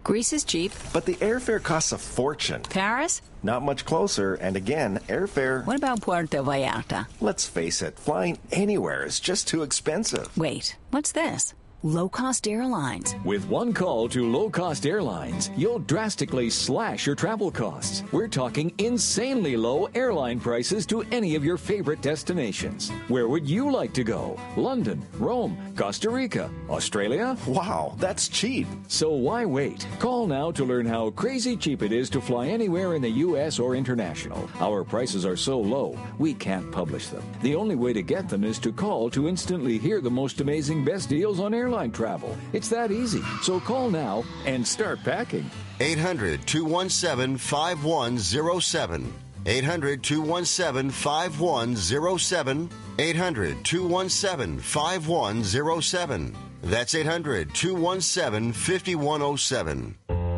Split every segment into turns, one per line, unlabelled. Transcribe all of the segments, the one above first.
Greece is cheap.
But the airfare costs a fortune.
Paris?
Not much closer, and again, airfare...
What about Puerto Vallarta?
Let's face it, flying anywhere is just too expensive.
Wait, what's this? Low-cost airlines.
With one call to low-cost airlines, you'll drastically slash your travel costs. We're talking insanely low airline prices to any of your favorite destinations. Where would you like to go? London, Rome, Costa Rica, Australia?
Wow, that's cheap.
So why wait? Call now to learn how crazy cheap it is to fly anywhere in the U.S. or international. Our prices are so low, we can't publish them. The only way to get them is to call to instantly hear the most amazing best deals on airline travel. It's that easy. So call now and start packing.
800-217-5107. 800-217-5107. 800-217-5107. That's 800-217-5107.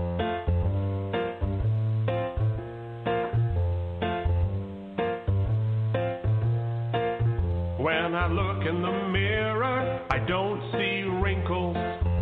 When I look in the mirror, I don't see wrinkles.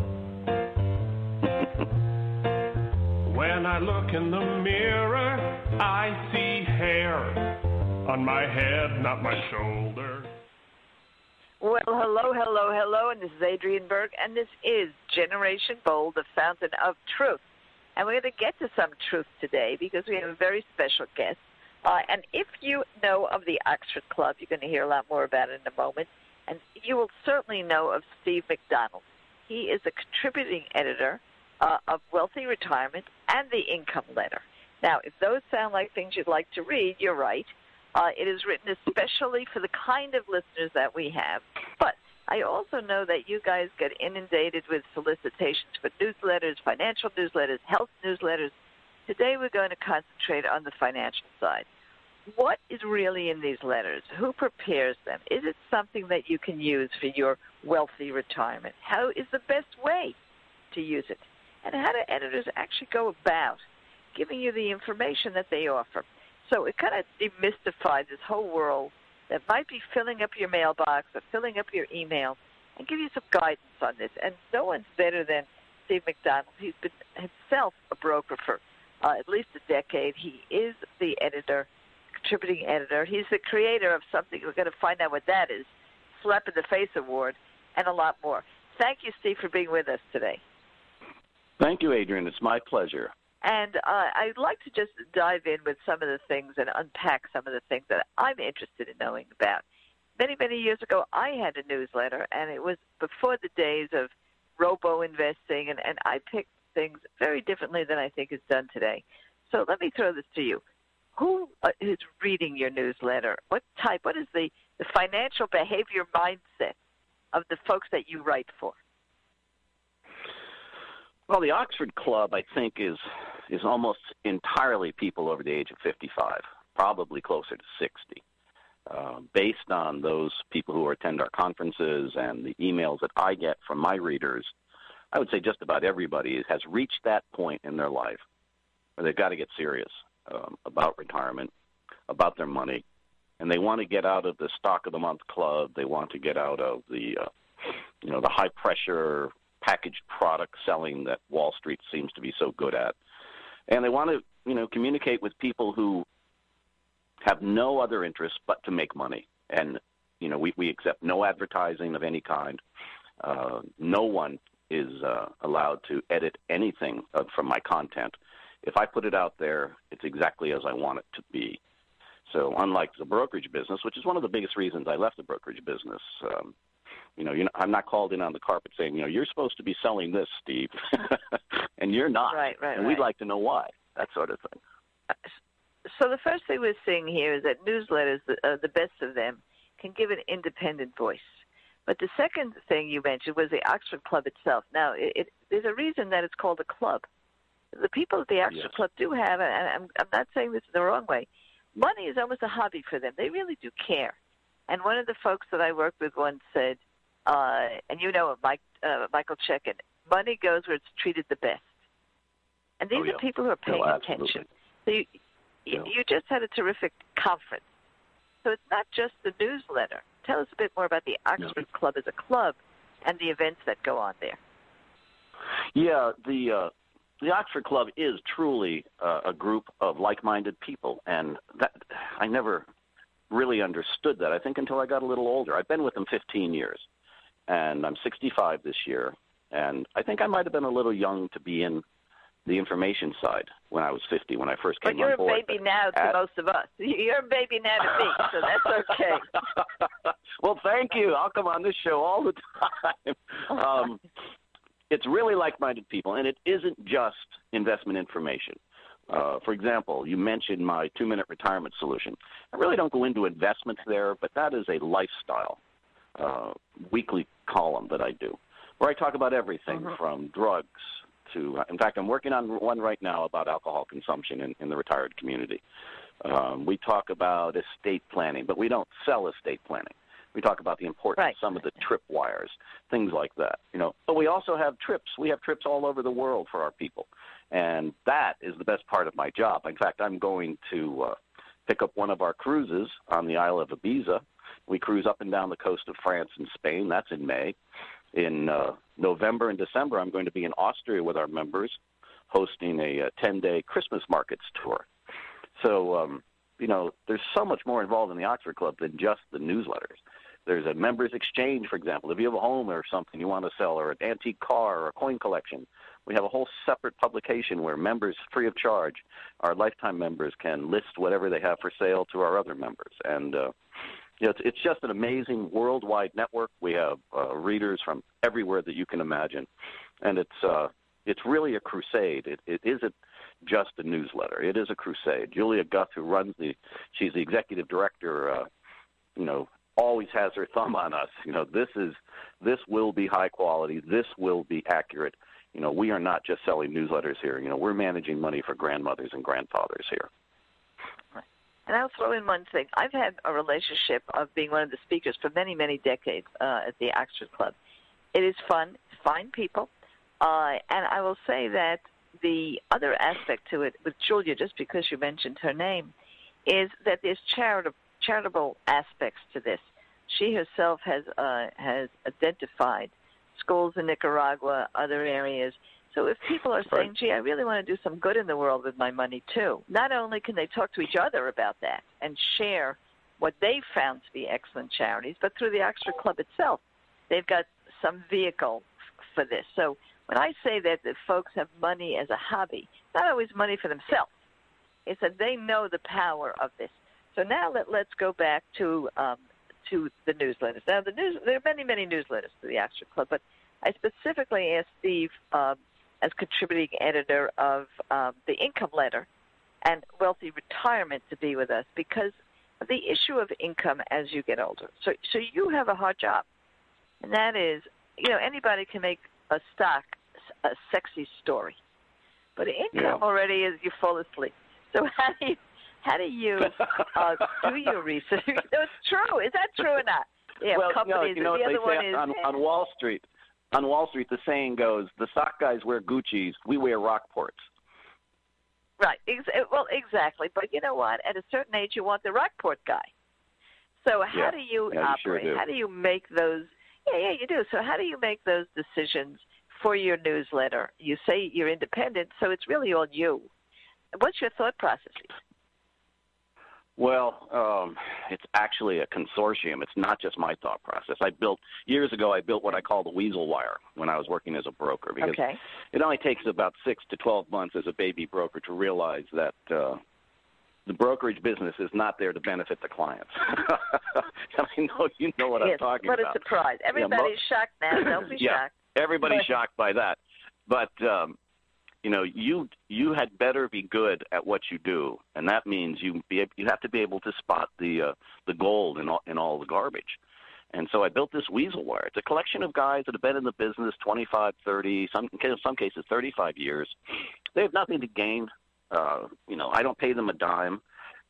When I look in the mirror, I see hair on my head, not my shoulder.
Well, hello, and this is Adrienne Burke, and this is Generation Bold, the fountain of truth. And we're going to get to some truth today because we have a very special guest. And if you know of the Oxford Club, you're going to hear a lot more about it in a moment. And you will certainly know of Steve McDonald. He is a contributing editor of Wealthy Retirement and The Income Letter. Now, if those sound like things you'd like to read, you're right. It is written especially for the kind of listeners that we have. But I also know that you guys get inundated with solicitations for newsletters, financial newsletters, health newsletters. Today we're going to concentrate on the financial side. What is really in these letters? Who prepares them? Is it something that you can use for your wealthy retirement? How is the best way to use it? And how do editors actually go about giving you the information that they offer? So it kind of demystifies this whole world that might be filling up your mailbox or filling up your email and give you some guidance on this. And no one's better than Steve McDonald. He's been himself a broker for at least a decade. He is the editor, contributing editor. He's the creator of something. We're going to find out what that is, Slap in the Face Award, and a lot more. Thank you, Steve, for being with us today.
Thank you, Adrienne. It's my pleasure.
And I'd like to just dive in with some of the things and unpack some of the things that I'm interested in knowing about. Many, many years ago, I had a newsletter, and it was before the days of robo-investing, and I picked things very differently than I think is done today. So let me throw this to you. Who is reading your newsletter? What is the financial behavior mindset of the folks that you write for?
Well, the Oxford Club, I think, is almost entirely people over the age of 55, probably closer to 60. Based on those people who attend our conferences and the emails that I get from my readers, I would say just about everybody has reached that point in their life where they've got to get serious about retirement, about their money, and they want to get out of the stock of the month club. They want to get out of the high pressure packaged product selling that Wall Street seems to be so good at, and they want to communicate with people who have no other interest but to make money. And we accept no advertising of any kind. No one is allowed to edit anything from my content. If I put it out there, it's exactly as I want it to be. So unlike the brokerage business, which is one of the biggest reasons I left the brokerage business, I'm not called in on the carpet saying, you're supposed to be selling this, Steve, and you're not.
Right.
And we'd like to know why, that sort of thing.
So the first thing we're seeing here is that newsletters, the best of them, can give an independent voice. But the second thing you mentioned was the Oxford Club itself. Now, there's a reason that it's called a club. The people at the Oxford Club do have, and I'm not saying this in the wrong way, money is almost a hobby for them. They really do care. And one of the folks that I worked with once said, and Michael Checkin, money goes where it's treated the best. And these are people who are paying attention. So you just had a terrific conference. So it's not just the newsletter. Tell us a bit more about the Oxford Club as a club and the events that go on there.
Yeah, the Oxford Club is truly a group of like-minded people, and that I never really understood that, I think, until I got a little older. I've been with them 15 years, and I'm 65 this year, and I think I might have been a little young to be in the information side when I was 50, when I first came on board.
But you're a baby now to most of us. You're a baby now to me, so that's okay.
Well, thank you. I'll come on this show all the time. It's really like-minded people, and it isn't just investment information. For example, you mentioned my 2-minute retirement solution. I really don't go into investments there, but that is a lifestyle weekly column that I do, where I talk about everything from drugs to, in fact, I'm working on one right now about alcohol consumption in the retired community. We talk about estate planning, but we don't sell estate planning. We talk about the importance of some of the tripwires, things like that. But we also have trips. We have trips all over the world for our people, and that is the best part of my job. In fact, I'm going to pick up one of our cruises on the Isle of Ibiza. We cruise up and down the coast of France and Spain. That's in May. In November and December, I'm going to be in Austria with our members, hosting a 10-day Christmas markets tour. So, there's so much more involved in the Oxford Club than just the newsletters. There's a members exchange, for example. If you have a home or something you want to sell, or an antique car or a coin collection, we have a whole separate publication where members, free of charge, our lifetime members can list whatever they have for sale to our other members. And it's just an amazing worldwide network. We have readers from everywhere that you can imagine, and it's really a crusade. It isn't just a newsletter. It is a crusade. Julia Guth, who runs she's the executive director, always has her thumb on us. This will be high quality. This will be accurate. We are not just selling newsletters here. We're managing money for grandmothers and grandfathers here.
And I'll throw in one thing. I've had a relationship of being one of the speakers for many, many decades at the Oxford Club. It is fun, fine people, and I will say that the other aspect to it with Julia, just because you mentioned her name, is that there's charitable aspects to this. She herself has identified schools in Nicaragua, other areas. So if people are saying, gee, I really want to do some good in the world with my money too, not only can they talk to each other about that and share what they found to be excellent charities, but through the Oxford Club itself, they've got some vehicle for this. So when I say that the folks have money as a hobby, not always money for themselves. It's that they know the power of this. So now let's go back to the newsletters. Now, there are many, many newsletters to the Oxford Club, but I specifically asked Steve, as contributing editor of the Income Letter and Wealthy Retirement, to be with us because of the issue of income as you get older. So you have a hard job, and that is, anybody can make a stock a sexy story, but income already is you fall asleep. So how do you do your research? No, it's true. Is that true or not? Yeah,
well,
companies.
You know what
the
they
other
say
one is
on Wall Street. On Wall Street, the saying goes, the sock guys wear Gucci's, we wear Rockports.
Right. Well, exactly. But you know what? At a certain age, you want the Rockport guy. So how do you operate?
Sure do.
How do you make those? Yeah, you do. So how do you make those decisions for your newsletter? You say you're independent, so it's really all you. What's your thought processes?
Well, it's actually a consortium. It's not just my thought process. Years ago, I built what I call the weasel wire when I was working as a broker, because it only takes about 6 to 12 months as a baby broker to realize that the brokerage business is not there to benefit the clients. You know what I'm talking about.
What a surprise. Everybody's shocked now. Don't be shocked.
Everybody's shocked by that. But you had better be good at what you do, and that means you have to be able to spot the gold in all the garbage. And so I built this weasel wire. It's a collection of guys that have been in the business 25, 30, in some cases 35 years. They have nothing to gain. I don't pay them a dime.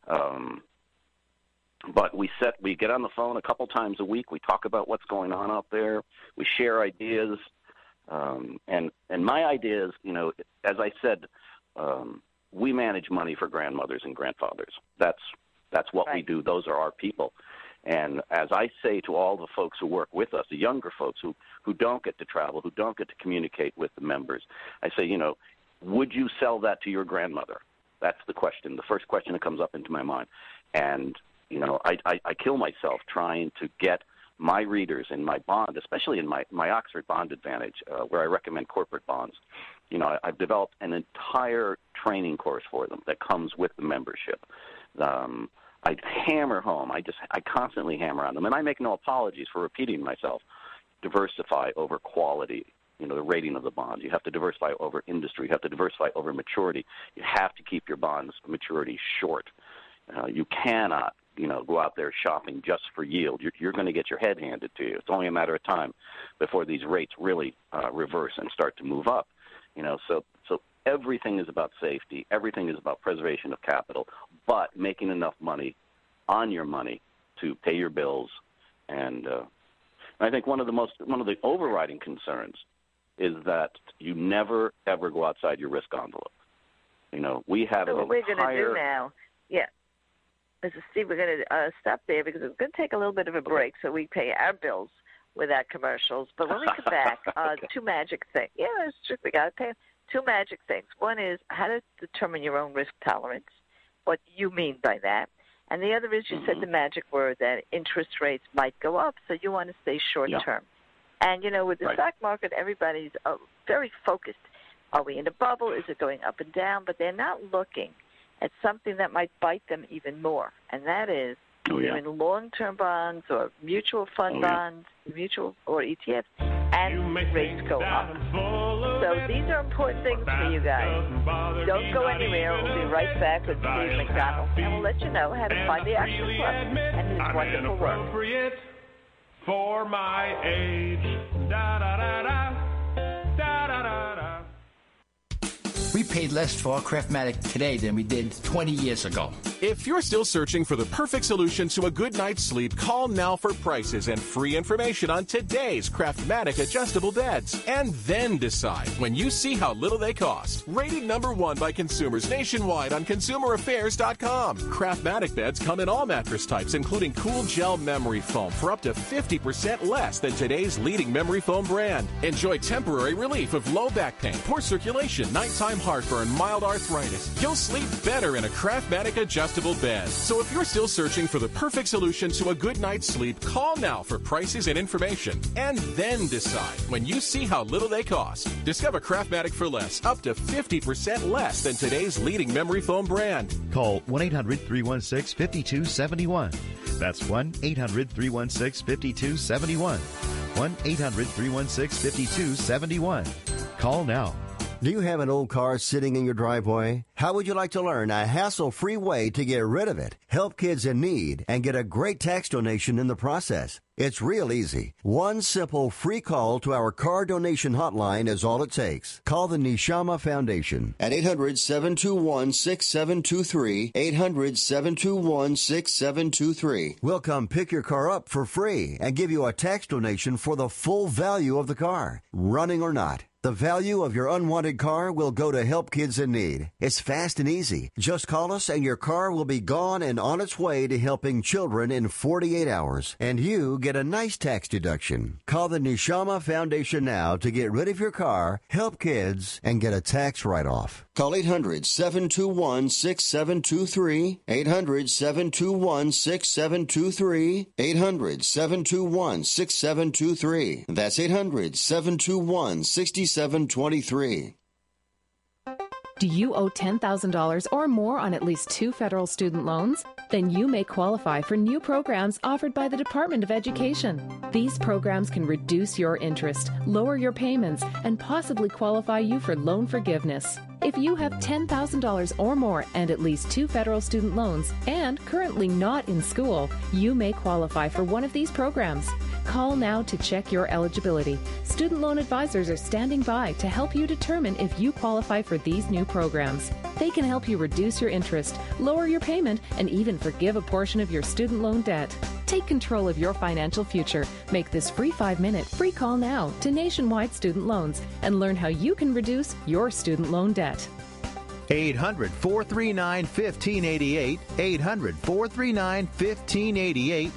But we get on the phone a couple times a week. We talk about what's going on out there. We share ideas. And my idea is, as I said, we manage money for grandmothers and grandfathers. That's what we do. Those are our people. And as I say to all the folks who work with us, the younger folks who don't get to travel, who don't get to communicate with the members, I say, would you sell that to your grandmother? That's the question, the first question that comes up into my mind. And, you know, I kill myself trying to get my readers in my bond, especially in my Oxford Bond Advantage, where I recommend corporate bonds. You know, I've developed an entire training course for them that comes with the membership. I hammer home. I constantly hammer on them, and I make no apologies for repeating myself. Diversify over quality. You know, the rating of the bonds. You have to diversify over industry. You have to diversify over maturity. You have to keep your bonds maturity short. You cannot, you know, go out there shopping just for yield. You're going to get your head handed to you. It's only a matter of time before these rates really reverse and start to move up. You know, so everything is about safety. Everything is about preservation of capital, but making enough money on your money to pay your bills. And I think one of the overriding concerns is that you never ever go outside your risk envelope. You know, we have
what we're going to do now, Mr. Steve, we're going to stop there because it's going to take a little bit of a break so we pay our bills without commercials. But when we come back, two magic things. Yeah, it's true. We got to pay two magic things. One is how to determine your own risk tolerance, what you mean by that. And the other is you said the magic word that interest rates might go up, so you want to stay short term. And, you know, with the stock market, everybody's very focused. Are we in a bubble? Is it going up and down? But they're not looking at something that might bite them even more, and that is either in long-term bonds or mutual fund bonds, mutual or ETFs, and rates go up. So these are important things for you guys. Don't go anywhere. We'll be right back with Steve McDonald, and we'll let you know how to find the Action Club and his wonderful work.
For my age, da da da da, da da da da.
We paid less for our Craftmatic today than we did 20 years ago.
If you're still searching for the perfect solution to a good night's sleep, call now for prices and free information on today's Craftmatic adjustable beds. And then decide when you see how little they cost. Rated #1 by consumers nationwide on ConsumerAffairs.com. Craftmatic beds come in all mattress types, including cool gel memory foam for up to 50% less than today's leading memory foam brand. Enjoy temporary relief of low back pain, poor circulation, nighttime heartburn, mild arthritis. You'll sleep better in a Craftmatic adjustable bed. So if you're still searching for the perfect solution to a good night's sleep, call now for prices and information. And then decide when you see how little they cost. Discover Craftmatic for less, up to 50% less than today's leading memory foam brand.
Call 1-800-316-5271. That's 1-800-316-5271. 1-800-316-5271. Call now.
Do you have an old car sitting in your driveway? How would you like to learn a hassle-free way to get rid of it, help kids in need, and get a great tax donation in the process? It's real easy. One simple free call to our car donation hotline is all it takes. Call the Neshama Foundation at 800-721-6723, 800-721-6723. We'll come pick your car up for free and give you a tax donation for the full value of the car, running or not. The value of your unwanted car will go to help kids in need. It's fast and easy. Just call us and your car will be gone and on its way to helping children in 48 hours. And you get a nice tax deduction. Call the Neshama Foundation now to get rid of your car, help kids, and get a tax write-off. Call 800-721-6723, 800-721-6723, 800-721-6723. That's 800-721-6723.
Do you owe $10,000 or more on at least 2 federal student loans? Then you may qualify for new programs offered by the Department of Education. These programs can reduce your interest, lower your payments, and possibly qualify you for loan forgiveness. If you have $10,000 or more and at least 2 federal student loans and currently not in school, you may qualify for one of these programs. Call now to check your eligibility. Student loan advisors are standing by to help you determine if you qualify for these new programs. They can help you reduce your interest, lower your payment, and even forgive a portion of your student loan debt. Take control of your financial future. Make this free 5-minute free call now to Nationwide Student Loans and learn how you can reduce your student loan debt.
800-439-1588, 800-439-1588,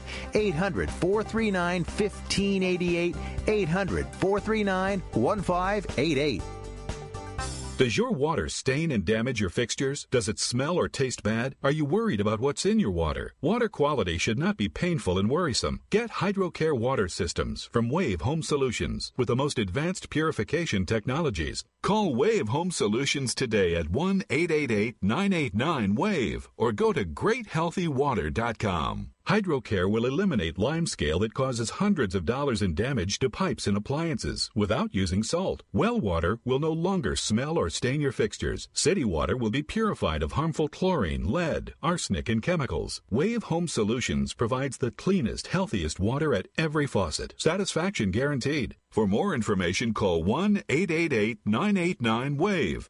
800-439-1588, 800-439-1588.
Does your water stain and damage your fixtures? Does it smell or taste bad? Are you worried about what's in your water? Water quality should not be painful and worrisome. Get HydroCare water systems from Wave Home Solutions with the most advanced purification technologies. Call Wave Home Solutions today at 1-888-989-WAVE or go to GreatHealthyWater.com. HydroCare will eliminate limescale that causes hundreds of dollars in damage to pipes and appliances without using salt. Well water will no longer smell or stain your fixtures. City water will be purified of harmful chlorine, lead, arsenic, and chemicals. Wave Home Solutions provides the cleanest, healthiest water at every faucet. Satisfaction guaranteed. For more information, call 1-888-989-WAVE,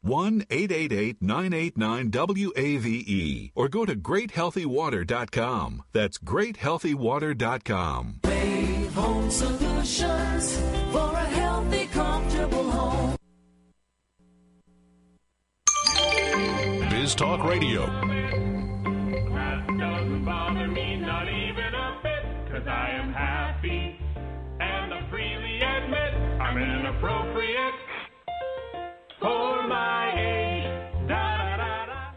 1-888-989-WAVE, or go to GreatHealthyWater.com. That's GreatHealthyWater.com.
Wave Home Solutions for a healthy, comfortable home.
Biz Talk Radio.
That doesn't bother me, not even a bit, 'cause I am happy. And I freely admit I'm inappropriate for my age. Da-da-da-da.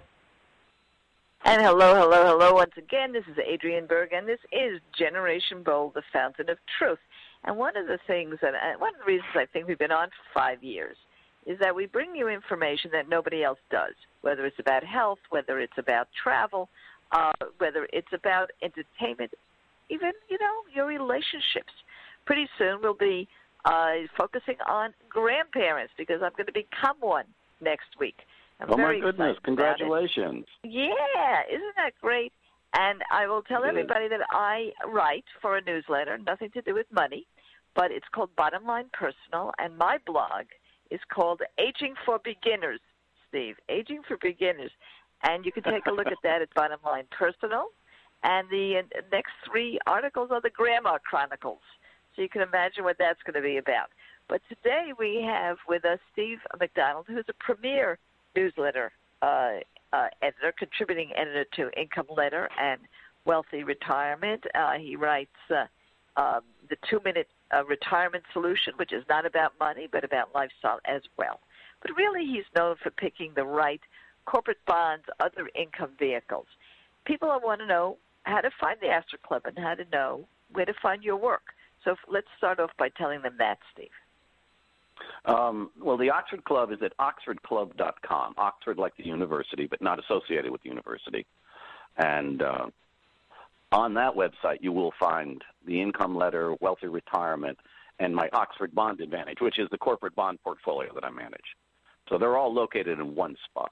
And hello once again. This is Adrienne Berg, and this is Generation Bold, the fountain of truth. And one of the reasons I think we've been on for 5 years is that we bring you information that nobody else does, whether it's about health, whether it's about travel, whether it's about entertainment, even, your relationships. Pretty soon we'll be focusing on grandparents because I'm going to become one next week.
Oh, my goodness. Congratulations.
Yeah. Isn't that great? And I will tell everybody that I write for a newsletter, nothing to do with money, but it's called Bottom Line Personal, and my blog is called Aging for Beginners, Steve, Aging for Beginners. And you can take a look at that at Bottom Line Personal. And the next 3 articles are the Grandma Chronicles. So you can imagine what that's going to be about. But today we have with us Steve McDonald, who's a premier newsletter editor, contributing editor to Income Letter and Wealthy Retirement. He writes the 2-Minute Retirement Solution, which is not about money but about lifestyle as well. But really he's known for picking the right corporate bonds, other income vehicles. People want to know how to find the Astor Club and how to know where to find your work. So let's start off by telling them that, Steve.
Well, the Oxford Club is at oxfordclub.com. Oxford like the university, but not associated with the university. And on that website, you will find the Income Letter, Wealthy Retirement, and my Oxford Bond Advantage, which is the corporate bond portfolio that I manage. So they're all located in one spot.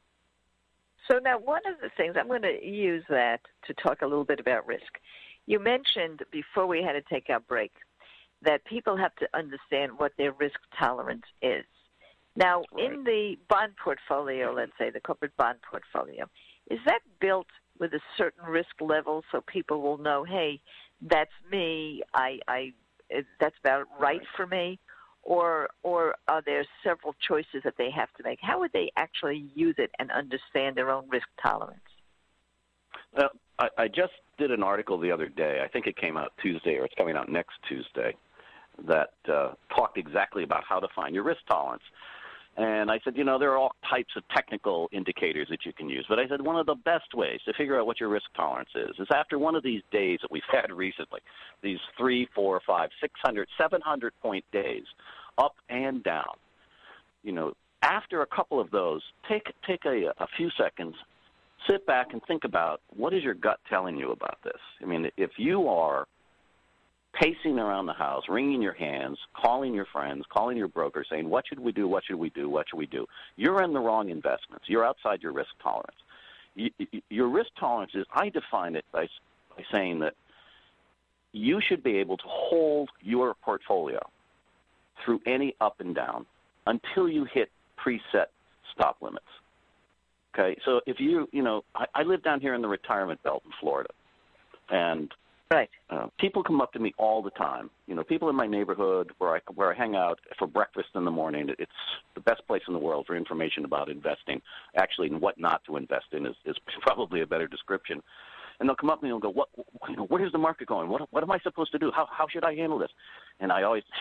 So now one of the things, I'm going to use that to talk a little bit about risk. You mentioned before we had to take our break that people have to understand what their risk tolerance is. Now, in the bond portfolio, let's say the corporate bond portfolio, is that built with a certain risk level so people will know, hey, that's me, that's about right for me? Or are there several choices that they have to make? How would they actually use it and understand their own risk tolerance?
Well, I just did an article the other day. I think it came out Tuesday, or it's coming out next Tuesday, that talked exactly about how to find your risk tolerance. And I said, there are all types of technical indicators that you can use. But I said one of the best ways to figure out what your risk tolerance is after one of these days that we've had recently, these 300, 400, 500, 600, 700-point days, up and down. After a couple of those, take a few seconds, sit back and think about what is your gut telling you about this. I mean, if you are pacing around the house, wringing your hands, calling your friends, calling your broker, saying, what should we do, what should we do, what should we do? You're in the wrong investments. You're outside your risk tolerance. Your risk tolerance is, I define it by saying that you should be able to hold your portfolio through any up and down until you hit preset stop limits. Okay, so if I live down here in the retirement belt in Florida, and
right.
People come up to me all the time. People in my neighborhood where I hang out for breakfast in the morning. It's the best place in the world for information about investing. Actually, and what not to invest in is probably a better description. And they'll come up to me and go, where's the market going? What am I supposed to do? How should I handle this? And I always,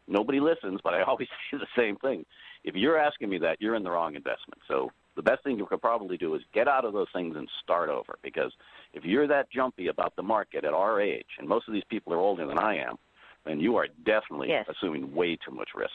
nobody listens, but I always say the same thing. If you're asking me that, you're in the wrong investment. So the best thing you could probably do is get out of those things and start over, because if you're that jumpy about the market at our age, and most of these people are older than I am, then you are definitely assuming way too much risk.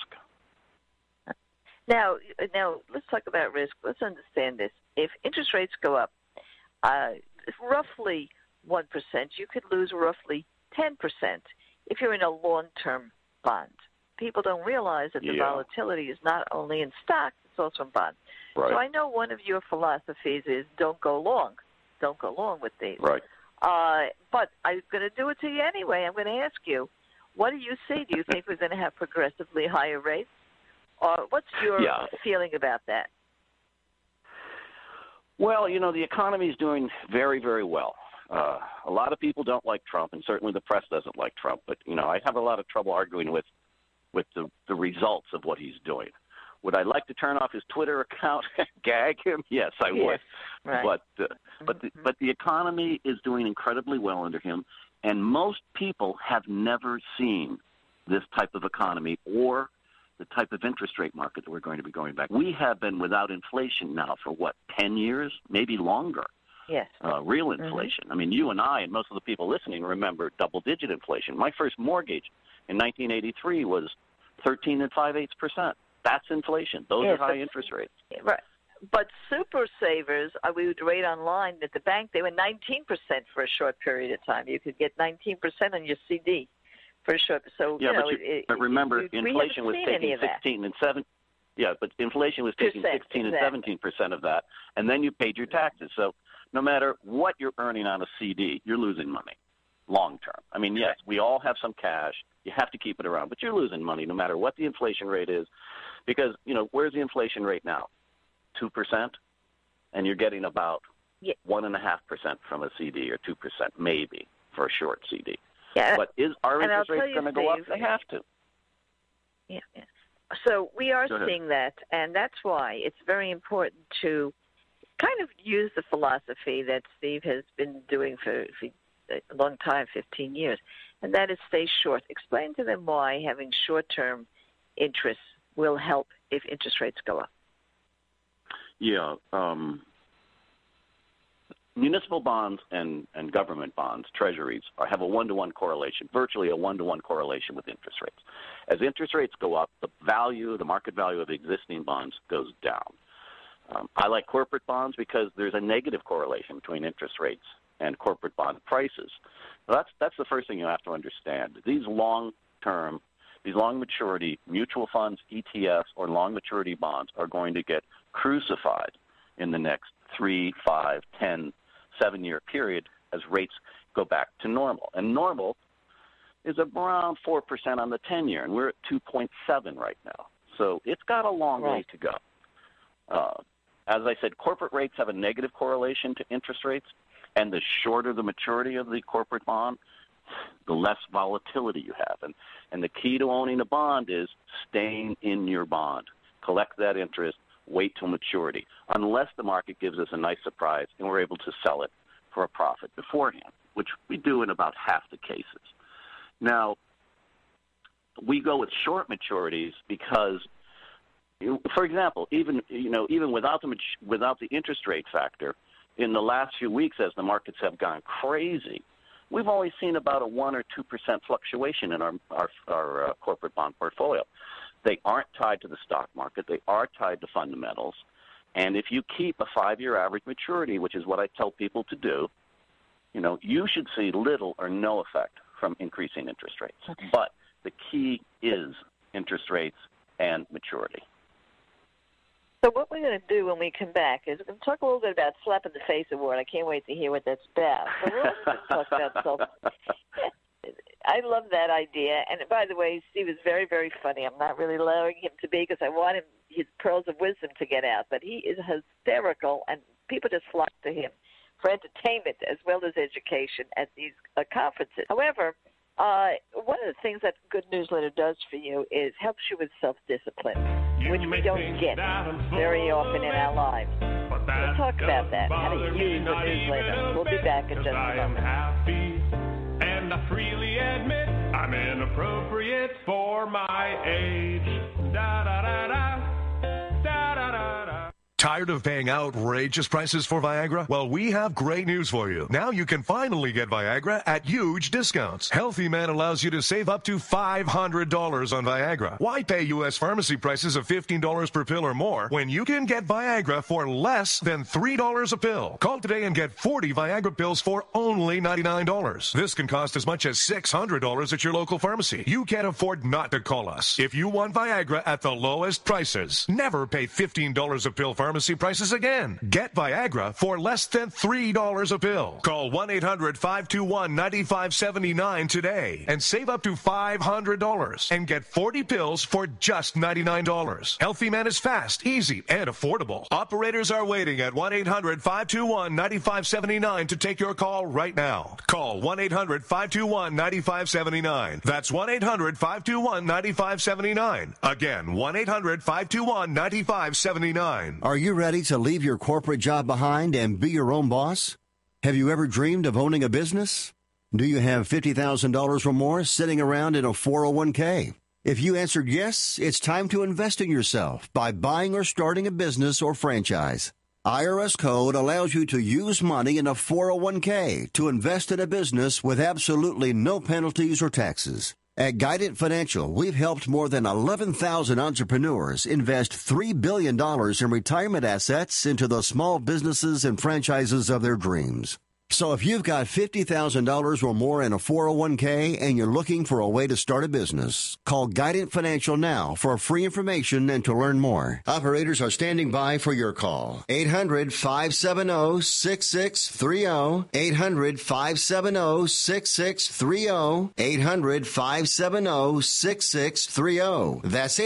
Now, let's talk about risk. Let's understand this. If interest rates go up roughly 1%, you could lose roughly 10% if you're in a long-term bond. People don't realize that the volatility is not only in stocks, it's also in bonds.
Right.
So I know one of your philosophies is don't go long. Don't go long with these.
Right.
But I'm going to do it to you anyway. I'm going to ask you, what do you see? Do you think we're going to have progressively higher rates? Or what's your feeling about that?
Well, the economy is doing very, very well. A lot of people don't like Trump, and certainly the press doesn't like Trump. But, I have a lot of trouble arguing with the results of what he's doing. Would I like to turn off his Twitter account and gag him? Yes, I would.
Right.
But the economy is doing incredibly well under him, and most people have never seen this type of economy or the type of interest rate market that we're going to be going back. We have been without inflation now for, 10 years, maybe longer.
Yes.
Real inflation. I mean, you and I and most of the people listening remember double-digit inflation. My first mortgage in 1983 was 13 5/8%. That's inflation. Those are high interest rates.
Right. But super savers, we would rate online at the bank, they were 19% for a short period of time. You could get 19% on your CD for a short. So
but remember, inflation was taking 16 and 7. Yeah, but inflation was taking 16 and 17% of that, and then you paid your taxes. So no matter what you're earning on a CD, you're losing money long term. I mean, yes, we all have some cash. You have to keep it around, but you're losing money no matter what the inflation rate is, because where's the inflation rate now? 2%, and you're getting about 1.5% from a CD, or 2% maybe for a short CD.
Yeah,
but are interest rates going to go up? They have to.
Yeah. So we are seeing that, and that's why it's very important to kind of use the philosophy that Steve has been doing for a long time, 15 years, and that is stay short. Explain to them why having short-term interests will help if interest rates go up.
Yeah. Municipal bonds and government bonds, treasuries, have a one-to-one correlation, virtually a one-to-one correlation with interest rates. As interest rates go up, the market value of existing bonds goes down. I like corporate bonds because there's a negative correlation between interest rates and corporate bond prices. That's the first thing you have to understand. These long-term, these long maturity mutual funds, ETFs, or long maturity bonds are going to get crucified in the next 3, 5, 10, 7-year period as rates go back to normal. And normal is around 4% on the 10-year, and we're at 2.7 right now. So it's got a long way to go. As I said, corporate rates have a negative correlation to interest rates, and the shorter the maturity of the corporate bond, the less volatility you have. And the key to owning a bond is staying in your bond. Collect that interest, wait till maturity, unless the market gives us a nice surprise and we're able to sell it for a profit beforehand, which we do in about half the cases. Now, we go with short maturities because, for example, even without the interest rate factor, in the last few weeks as the markets have gone crazy, we've only seen about a 1 or 2% fluctuation in our corporate bond portfolio. They aren't tied to the stock market. They are tied to fundamentals. And if you keep a 5-year average maturity, which is what I tell people to do, you should see little or no effect from increasing interest rates. Okay. But the key is interest rates and maturity.
So what we're going to do when we come back is we're going to talk a little bit about Slap in the Face Award. I can't wait to hear what that's about. So we're also going to talk about I love that idea. And by the way, Steve is very, very funny. I'm not really allowing him to be because I want his pearls of wisdom to get out. But he is hysterical, and people just flock to him for entertainment as well as education at these conferences. However, one of the things that Good Newsletter does for you is helps you with self-discipline, which we don't get very often in our lives. We'll talk about that, how to use the newsletter. We'll be back in just a moment.
And I freely admit I'm inappropriate for my age. Da-da-da-da. Da-da-da-da.
Tired of paying outrageous prices for Viagra? Well, we have great news for you. Now you can finally get Viagra at huge discounts. Healthy Man allows you to save up to $500 on Viagra. Why pay U.S. pharmacy prices of $15 per pill or more when you can get Viagra for less than $3 a pill? Call today and get 40 Viagra pills for only $99. This can cost as much as $600 at your local pharmacy. You can't afford not to call us. If you want Viagra at the lowest prices, never pay $15 a pill pharmacy prices again. Get Viagra for less than $3 a pill. Call 1-800-521-9579 today and save up to $500 and get 40 pills for just $99. Healthy Man is fast, easy, and affordable. Operators are waiting at 1-800-521-9579 to take your call right now. Call 1-800-521-9579. That's 1-800-521-9579. Again, 1-800-521-9579.
Are you ready to leave your corporate job behind and be your own boss? Have you ever dreamed of owning a business? Do you have $50,000 or more sitting around in a 401k? If you answered yes, it's time to invest in yourself by buying or starting a business or franchise. IRS code allows you to use money in a 401k to invest in a business with absolutely no penalties or taxes. At Guidant Financial, we've helped more than 11,000 entrepreneurs invest $3 billion in retirement assets into the small businesses and franchises of their dreams. So if you've got $50,000 or more in a 401k and you're looking for a way to start a business, call Guidant Financial now for free information and to learn more. Operators are standing by for your call. 800-570-6630. 800-570-6630. 800-570-6630. That's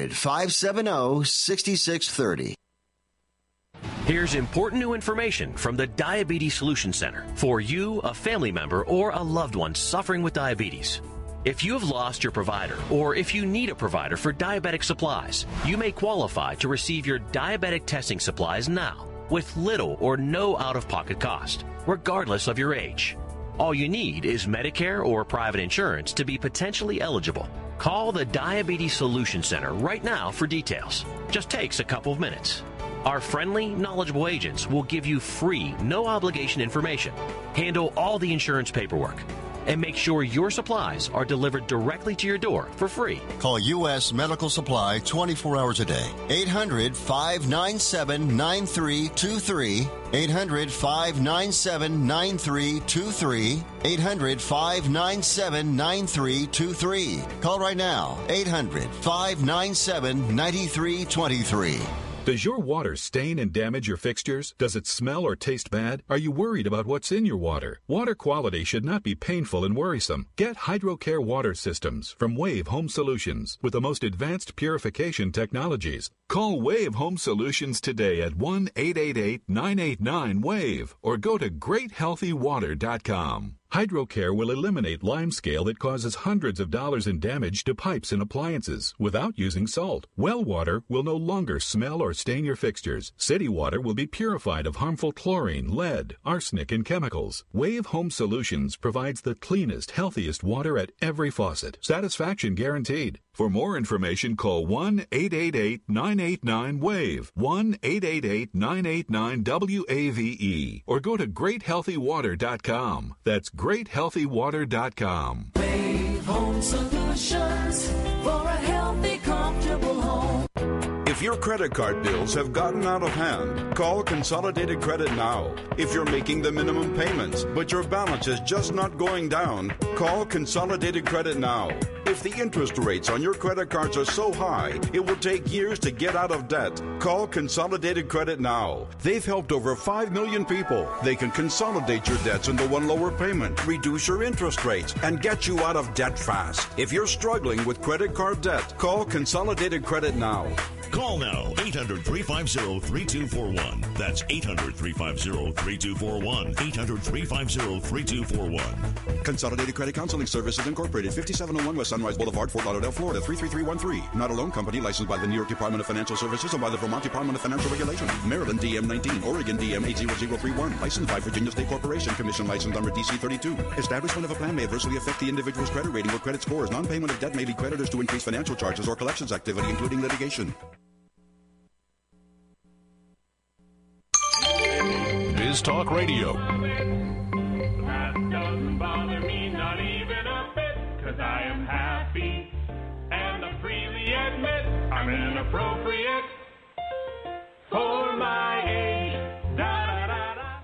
800-570-6630.
Here's important new information from the Diabetes Solution Center for you, a family member, or a loved one suffering with diabetes. If you have lost your provider, or if you need a provider for diabetic supplies, you may qualify to receive your diabetic testing supplies now with little or no out-of-pocket cost, regardless of your age. All you need is Medicare or private insurance to be potentially eligible. Call the Diabetes Solution Center right now for details. Just takes a couple of minutes. Our friendly, knowledgeable agents will give you free, no-obligation information, handle all the insurance paperwork, and make sure your supplies are delivered directly to your door for free.
Call U.S. Medical Supply 24 hours a day. 800-597-9323. 800-597-9323. 800-597-9323. Call right now. 800-597-9323.
Does your water stain and damage your fixtures? Does it smell or taste bad? Are you worried about what's in your water? Water quality should not be painful and worrisome. Get HydroCare water systems from Wave Home Solutions with the most advanced purification technologies. Call Wave Home Solutions today at 1-888-989-WAVE or go to GreatHealthyWater.com. HydroCare will eliminate limescale that causes hundreds of dollars in damage to pipes and appliances without using salt. Well water will no longer smell or stain your fixtures. City water will be purified of harmful chlorine, lead, arsenic, and chemicals. Wave Home Solutions provides the cleanest, healthiest water at every faucet. Satisfaction guaranteed. For more information, call 1-888-989-WAVE, 1-888-989-WAVE, or go to GreatHealthyWater.com. That's GreatHealthyWater.com.
Wave Home Solutions for a healthy, comfortable home.
If your credit card bills have gotten out of hand, call Consolidated Credit now. If you're making the minimum payments, but your balance is just not going down, call Consolidated Credit now. If the interest rates on your credit cards are so high, it will take years to get out of debt. Call Consolidated Credit now. They've helped over 5 million people. They can consolidate your debts into one lower payment, reduce your interest rates, and get you out of debt fast. If you're struggling with credit card debt, call Consolidated Credit now.
Call now, 800-350-3241. That's 800-350-3241. 800-350-3241.
Consolidated Credit Counseling Services Incorporated, 5701 West Sunrise Boulevard, Fort Lauderdale, Florida, 33313. Not a loan company licensed by the New York Department of Financial Services and by the Vermont Department of Financial Regulation. Maryland DM 19, Oregon DM 80031. Licensed by Virginia State Corporation. Commission license number DC 32. Establishment of a plan may adversely affect the individual's credit rating or credit scores. Non-payment of debt may lead creditors to increase financial charges or collections activity, including litigation.
Biz Talk Radio.
That doesn't bother me, not even a bit, 'cause I am happy and I freely admit I'm inappropriate for my age. Da-da-da-da.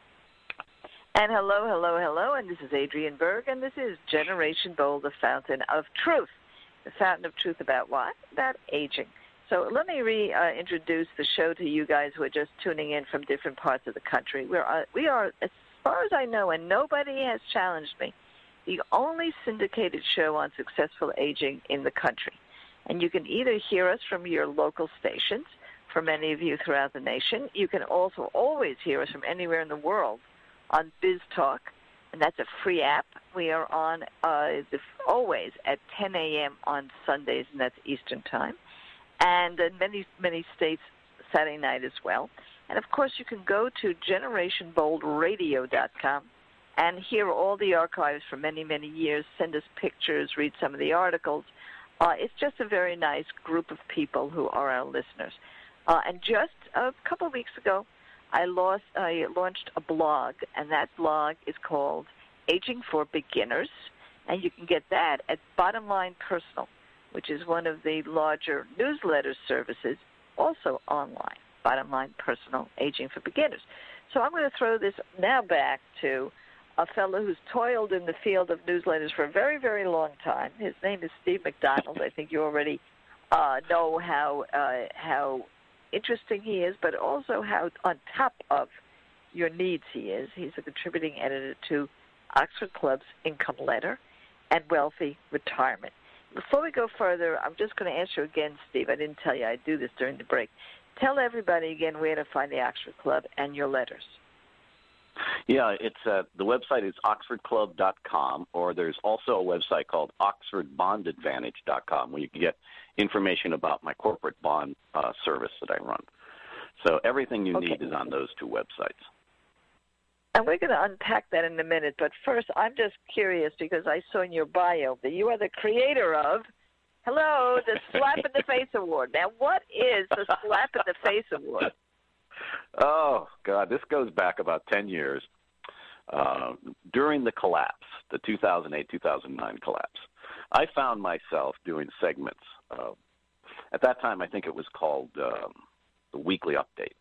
And hello, and this is Adrienne Berg, and this is Generation Bold, the Fountain of Truth. The Fountain of Truth about what? About aging. So let me reintroduce the show to you guys who are just tuning in from different parts of the country. We are, as far as I know, and nobody has challenged me, the only syndicated show on successful aging in the country. And you can either hear us from your local stations, for many of you throughout the nation. You can also always hear us from anywhere in the world on Biz Talk, and that's a free app. We are on always at 10 a.m. on Sundays, and that's Eastern Time. And in many states, Saturday night as well. And, of course, you can go to GenerationBoldRadio.com and hear all the archives for many, many years, send us pictures, read some of the articles. It's just a very nice group of people who are our listeners. And just a couple of weeks ago, I launched a blog, and that blog is called Aging for Beginners, and you can get that at Bottom Line Personal, which is one of the larger newsletter services, also online. Bottom Line Personal, Aging for Beginners. So I'm going to throw this now back to a fellow who's toiled in the field of newsletters for a very, very long time. His name is Steve McDonald. I think you already know how interesting he is, but also how on top of your needs he is. He's a contributing editor to Oxford Club's Income Letter and Wealthy Retirement. Before we go further, I'm just going to ask you again, Steve. I didn't tell you I'd do this during the break. Tell everybody again where to find the Oxford Club and your letters.
Yeah, it's the website is oxfordclub.com, or there's also a website called oxfordbondadvantage.com where you can get information about my corporate bond service that I run. So everything you need is on those two websites.
And we're going to unpack that in a minute, but first I'm just curious because I saw in your bio that you are the creator of, the Slap in the Face Award. Now, what is the Slap in the Face Award?
Oh, God, this goes back about 10 years. During the collapse, the 2008-2009 collapse, I found myself doing segments. At that time, I think it was called the Weekly Update,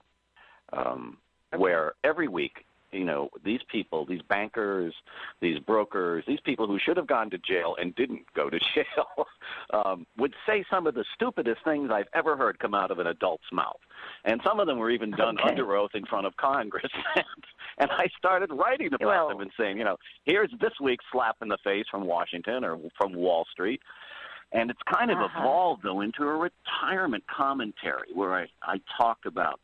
where every week, these people, these bankers, these brokers, these people who should have gone to jail and didn't go to jail would say some of the stupidest things I've ever heard come out of an adult's mouth. And some of them were even done under oath in front of Congress. And I started writing about them and saying, here's this week's slap in the face from Washington or from Wall Street. And it's kind of evolved, though, into a retirement commentary where I talk about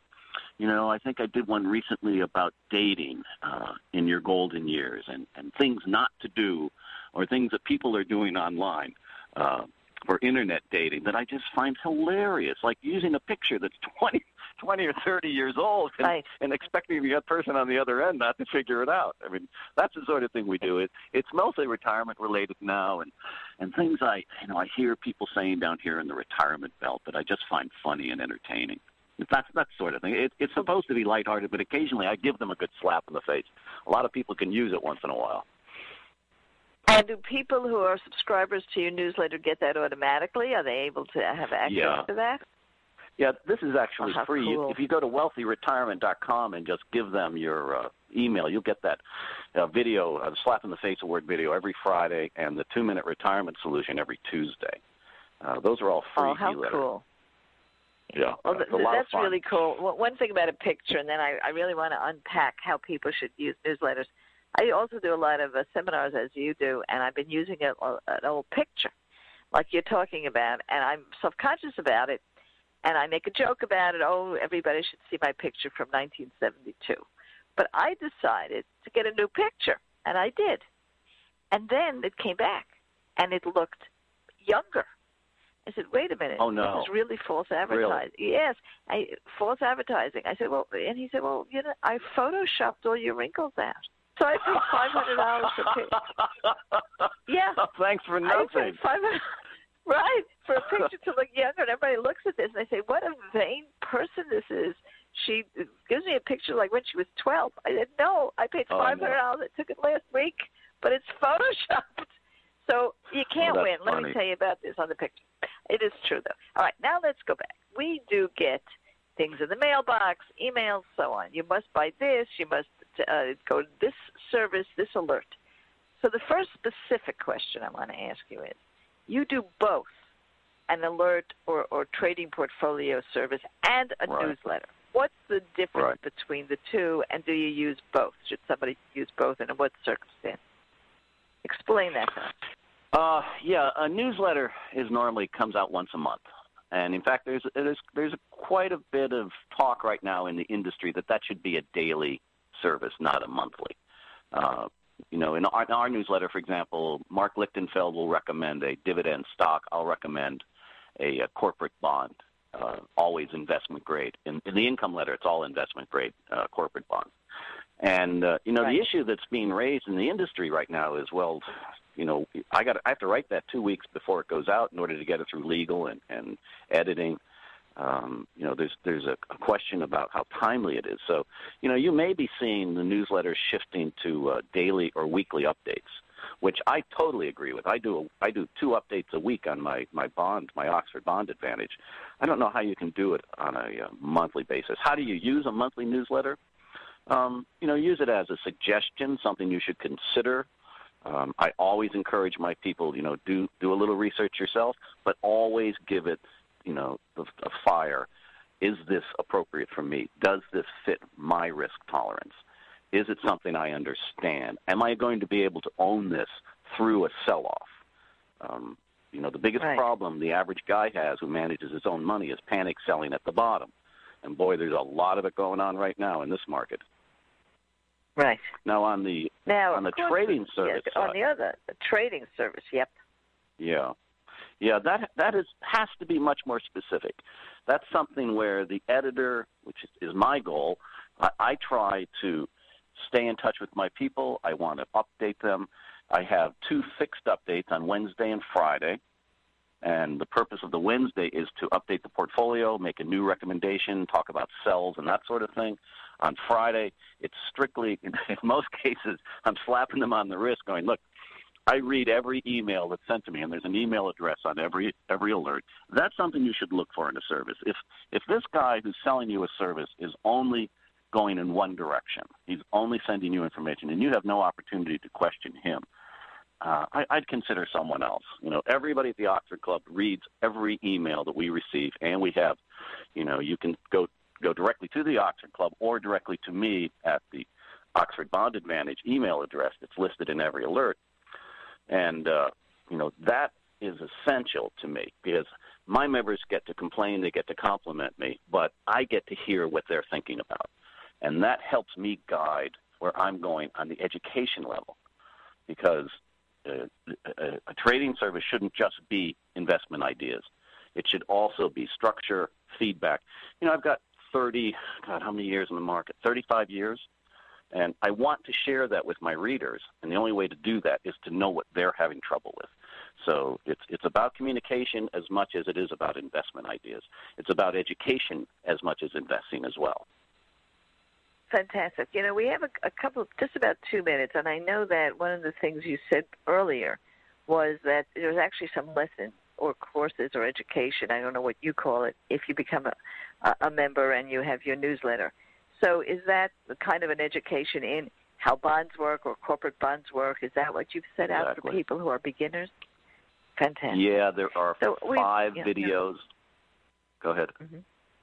I think I did one recently about dating in your golden years and things not to do or things that people are doing online for Internet dating that I just find hilarious, like using a picture that's 20 or 30 years old and expecting the person on the other end not to figure it out. I mean, that's the sort of thing we do. It's mostly retirement-related now and things I hear people saying down here in the retirement belt that I just find funny and entertaining. That's that sort of thing. It's supposed to be lighthearted, but occasionally I give them a good slap in the face. A lot of people can use it once in a while.
And do people who are subscribers to your newsletter get that automatically? Are they able to have access to that?
Yeah, this is actually free.
Cool.
If you go to wealthyretirement.com and just give them your email, you'll get that video, the Slap in the Face Award video every Friday and the 2-Minute Retirement Solution every Tuesday. Those are all free.
Oh, how cool.
Yeah,
well, that's really cool. Well, one thing about a picture, and then I really want to unpack how people should use newsletters. I also do a lot of seminars, as you do, and I've been using an old picture, like you're talking about, and I'm self-conscious about it. And I make a joke about it. Oh, everybody should see my picture from 1972. But I decided to get a new picture, and I did. And then it came back, and it looked younger. I said, wait a minute.
Oh, no.
This is really false advertising.
Really?
Yes, false advertising. I said, well, and he said, well, you know, I photoshopped all your wrinkles out. So I paid $500 for a picture. Yeah.
Oh, thanks for nothing.
I paid $500, right, for a picture to look younger. And everybody looks at this, and they say, what a vain person this is. She gives me a picture like when she was 12. I said, no, I paid $500. I took it last week, but it's photoshopped. So you can't win.
Funny.
Let me tell you about this on the picture. It is true, though. All right, now let's go back. We do get things in the mailbox, emails, so on. You must buy this. You must go to this service, this alert. So the first specific question I want to ask you is, you do both an alert or trading portfolio service and a newsletter. What's the difference between the two, and do you use both? Should somebody use both, and in what circumstance? Explain that to us.
Yeah, a newsletter normally comes out once a month. And, in fact, there's quite a bit of talk right now in the industry that should be a daily service, not a monthly. You know, in our newsletter, for example, Mark Lichtenfeld will recommend a dividend stock. I'll recommend a corporate bond, always investment grade. In the income letter, it's all investment grade corporate bonds. And, you know, the issue that's being raised in the industry right now is, well, you know, I have to write that 2 weeks before it goes out in order to get it through legal and editing. You know, there's a question about how timely it is. So, you know, you may be seeing the newsletter shifting to daily or weekly updates, which I totally agree with. I do 2 updates a week on my Oxford Bond Advantage. I don't know how you can do it on a monthly basis. How do you use a monthly newsletter? You know, use it as a suggestion, something you should consider. I always encourage my people, you know, do a little research yourself, but always give it, you know, a fire. Is this appropriate for me? Does this fit my risk tolerance? Is it something I understand? Am I going to be able to own this through a sell-off? You know, the biggest problem the average guy has who manages his own money is panic selling at the bottom. And, boy, there's a lot of it going on right now in this market.
Right.
Now, on the trading service side,
on the trading service, yep.
Yeah, that has to be much more specific. That's something where the editor, which is my goal, I try to stay in touch with my people. I want to update them. I have 2 fixed updates on Wednesday and Friday. And the purpose of the Wednesday is to update the portfolio, make a new recommendation, talk about sells and that sort of thing. On Friday, it's strictly, in most cases, I'm slapping them on the wrist going, look, I read every email that's sent to me, and there's an email address on every alert. That's something you should look for in a service. If this guy who's selling you a service is only going in one direction, he's only sending you information, and you have no opportunity to question him, I'd consider someone else. You know, everybody at the Oxford Club reads every email that we receive, and we have, you know, you can go directly to the Oxford Club or directly to me at the Oxford Bond Advantage email address that's listed in every alert. And, you know, that is essential to me because my members get to complain, they get to compliment me, but I get to hear what they're thinking about. And that helps me guide where I'm going on the education level because a trading service shouldn't just be investment ideas. It should also be structure, feedback. You know, I've got how many years in the market? 35 years. And I want to share that with my readers, and the only way to do that is to know what they're having trouble with. So it's about communication as much as it is about investment ideas. It's about education as much as investing as well.
Fantastic. You know, we have a couple, just about 2 minutes, and I know that one of the things you said earlier was that there's actually some lessons or courses or education, I don't know what you call it, if you become a member and you have your newsletter. So is that kind of an education in how bonds work or corporate bonds work? Is that what you've set out for people who are beginners? Fantastic.
Yeah, there are 5 videos. Go ahead.
Mm-hmm.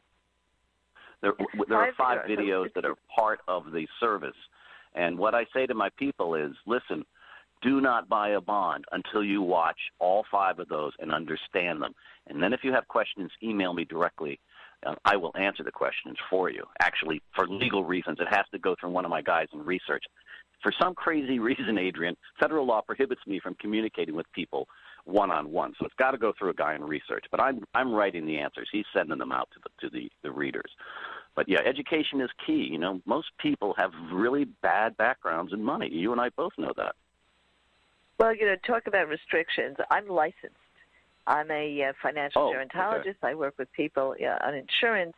There are 5 videos that are part of the service. And what I say to my people is, listen, do not buy a bond until you watch all 5 of those and understand them. And then if you have questions, email me directly I will answer the questions for you. Actually, for legal reasons, it has to go through one of my guys in research. For some crazy reason, Adrian, federal law prohibits me from communicating with people one-on-one, so it's got to go through a guy in research. But I'm writing the answers. He's sending them out to the readers. But yeah, education is key. You know, most people have really bad backgrounds in money. You and I both know that.
Well, you know, talk about restrictions. I'm licensed. I'm a financial gerontologist. Okay. I work with people on insurance,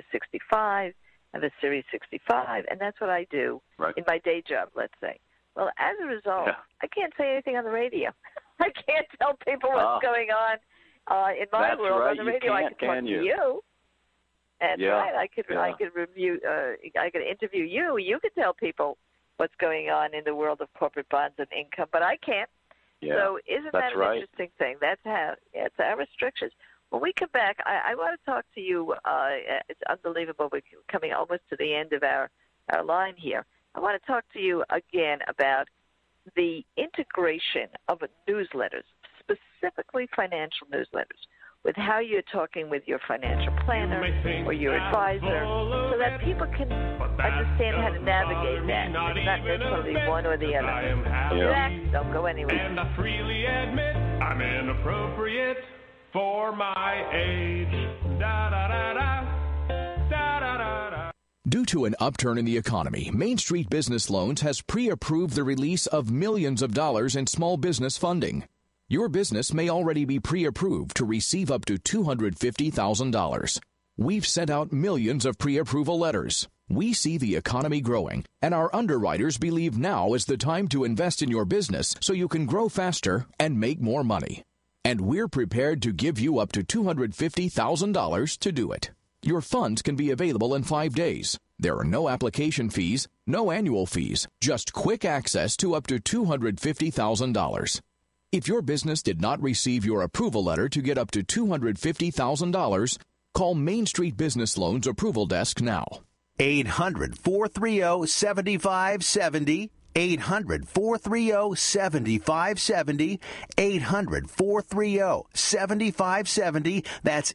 65, I have a Series 65, and that's what I do in my day job, let's say. Well, as a result, I can't say anything on the radio. I can't tell people what's going on in my world on the radio. I can talk to you. And I could review. I could interview you. You could tell people what's going on in the world of corporate bonds and income, but I can't.
Yeah,
so isn't that an interesting thing? That's how it's our restrictions. When we come back, I want to talk to you. It's unbelievable. We're coming almost to the end of our line here. I want to talk to you again about the integration of newsletters, specifically financial newsletters, with how you're talking with your financial planner or your advisor, so that people can understand how to navigate that. It's not necessarily one or the other. Don't go anywhere.
And I freely admit I'm inappropriate for my age. Da da da da. Da da da da.
Due to an upturn in the economy, Main Street Business Loans has pre-approved the release of millions of dollars in small business funding. Your business may already be pre-approved to receive up to $250,000. We've sent out millions of pre-approval letters. We see the economy growing, and our underwriters believe now is the time to invest in your business so you can grow faster and make more money. And we're prepared to give you up to $250,000 to do it. Your funds can be available in 5 days. There are no application fees, no annual fees, just quick access to up to $250,000. If your business did not receive your approval letter to get up to $250,000, call Main Street Business Loans Approval Desk now.
800-430-7570. 800-430-7570. 800-430-7570. That's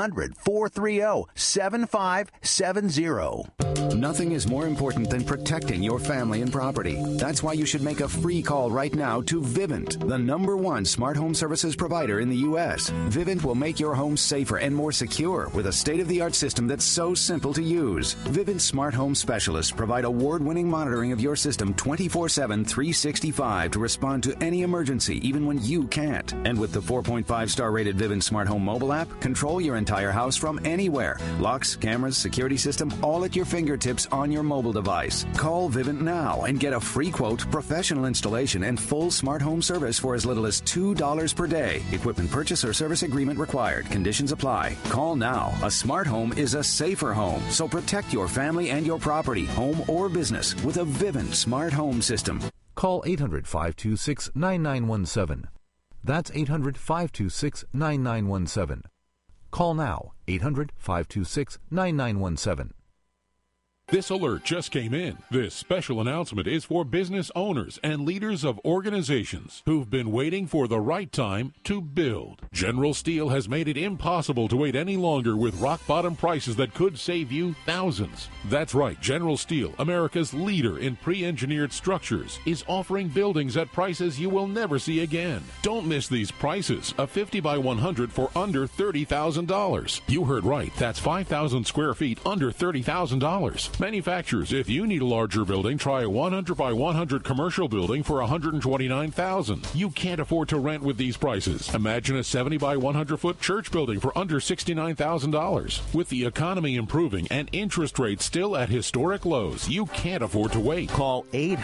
800-430-7570.
Nothing is more important than protecting your family and property. That's why you should make a free call right now to Vivint, the #1 smart home services provider in the U.S. Vivint will make your home safer and more secure with a state-of-the-art system that's so simple to use. Vivint smart home specialists provide award-winning monitoring of your system 24/7, 365 to respond to any emergency, even when you can't. And with the 4.5-star rated Vivint Smart Home mobile app, control your entire house from anywhere. Locks, cameras, security system, all at your fingertips on your mobile device. Call Vivint now and get a free quote, professional installation, and full smart home service for as little as $2 per day. Equipment purchase or service agreement required. Conditions apply. Call now. A smart home is a safer home, so protect your family and your property, home or business, with a Vivint smart home system.
Call 800-526-9917. That's 800-526-9917. Call now, 800-526-9917.
This alert just came in. This special announcement is for business owners and leaders of organizations who've been waiting for the right time to build. General Steel has made it impossible to wait any longer with rock-bottom prices that could save you thousands. That's right, General Steel, America's leader in pre-engineered structures, is offering buildings at prices you will never see again. Don't miss these prices. A 50 by 100 for under $30,000. You heard right. That's 5,000 square feet under $30,000. Manufacturers, if you need a larger building, try a 100 by 100 commercial building for $129,000. You can't afford to rent with these prices. Imagine a 70 by 100 foot church building for under $69,000. With the economy improving and interest rates still at historic lows, you can't afford to wait.
Call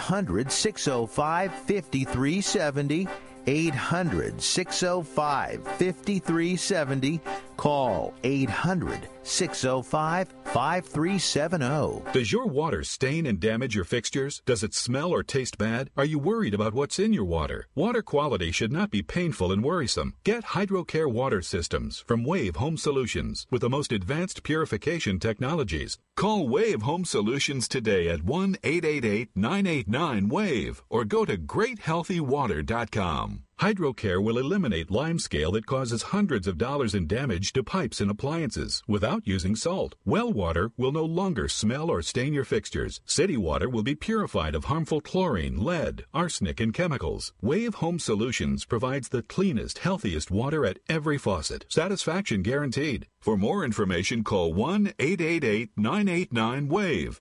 800-605-5370. 800-605-5370. Call 800-605-5370.
Does your water stain and damage your fixtures? Does it smell or taste bad? Are you worried about what's in your water? Water quality should not be painful and worrisome. Get HydroCare water systems from Wave Home Solutions with the most advanced purification technologies. Call Wave Home Solutions today at 1-888-989-WAVE or go to GreatHealthyWater.com. HydroCare will eliminate limescale that causes hundreds of dollars in damage to pipes and appliances without using salt. Well water will no longer smell or stain your fixtures. City water will be purified of harmful chlorine, lead, arsenic, and chemicals. Wave Home Solutions provides the cleanest, healthiest water at every faucet. Satisfaction guaranteed. For more information, call 1-888-989-WAVE,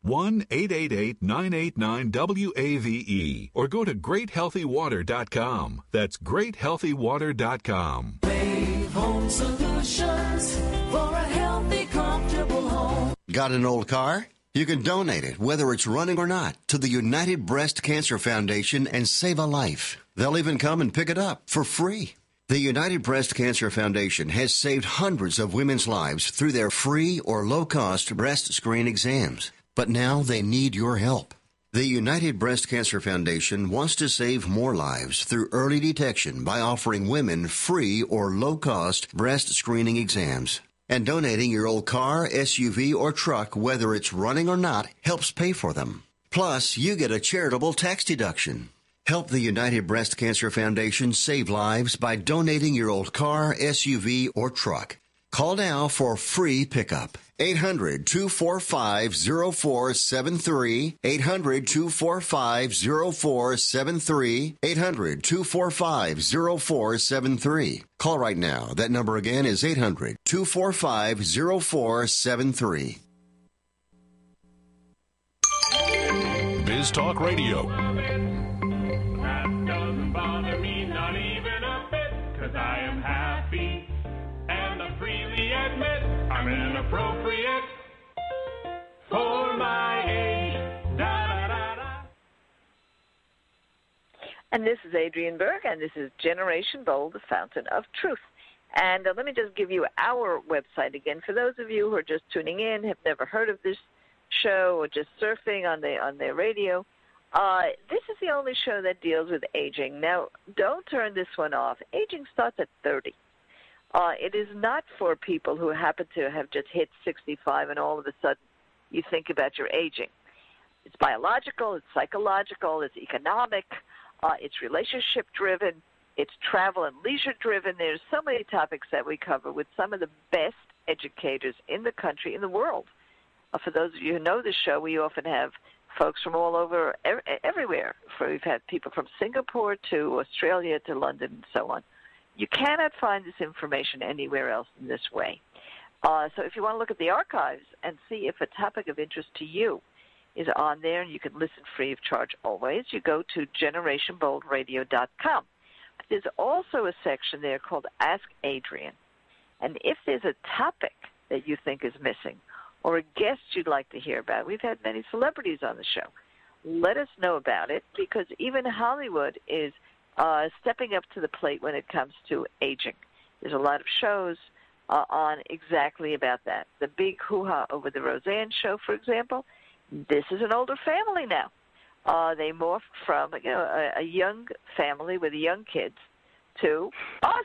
1-888-989-WAVE, or go to GreatHealthyWater.com. That's GreatHealthyWater.com.
Wave Home Solutions for a healthy, comfortable home.
Got an old car? You can donate it, whether it's running or not, to the United Breast Cancer Foundation and save a life. They'll even come and pick it up for free. The United Breast Cancer Foundation has saved hundreds of women's lives through their free or low-cost breast screen exams. But now they need your help. The United Breast Cancer Foundation wants to save more lives through early detection by offering women free or low-cost breast screening exams. And donating your old car, SUV, or truck, whether it's running or not, helps pay for them. Plus, you get a charitable tax deduction. Help the United Breast Cancer Foundation save lives by donating your old car, SUV, or truck. Call now for free pickup. 800-245-0473. 800-245-0473. 800-245-0473. Call right now. That number again is 800-245-0473.
Biz Talk Radio.
That doesn't bother me, not even a bit, 'cause I am happy. And I freely admit I'm inappropriate for my age. Da-da-da-da.
And this is Adrienne Berg, and this is Generation Bold, the Fountain of Truth. And let me just give you our website again. For those of you who are just tuning in, have never heard of this show, or just surfing on their radio, this is the only show that deals with aging. Now, don't turn this one off. Aging starts at 30. It is not for people who happen to have just hit 65 and all of a sudden you think about your aging. It's biological, it's psychological, it's economic, it's relationship-driven, it's travel and leisure-driven. There's so many topics that we cover with some of the best educators in the country, in the world. For those of you who know the show, we often have folks from all over, everywhere. We've had people from Singapore to Australia to London and so on. You cannot find this information anywhere else in this way. So if you want to look at the archives and see if a topic of interest to you is on there, and you can listen free of charge always, you go to GenerationBoldRadio.com. There's also a section there called Ask Adrienne. And if there's a topic that you think is missing, or a guest you'd like to hear about, we've had many celebrities on the show, let us know about it, because even Hollywood is stepping up to the plate when it comes to aging. There's a lot of shows on exactly about that. The big hoo-ha over the Roseanne show, for example, this is an older family now. They morphed from a young family with young kids to us.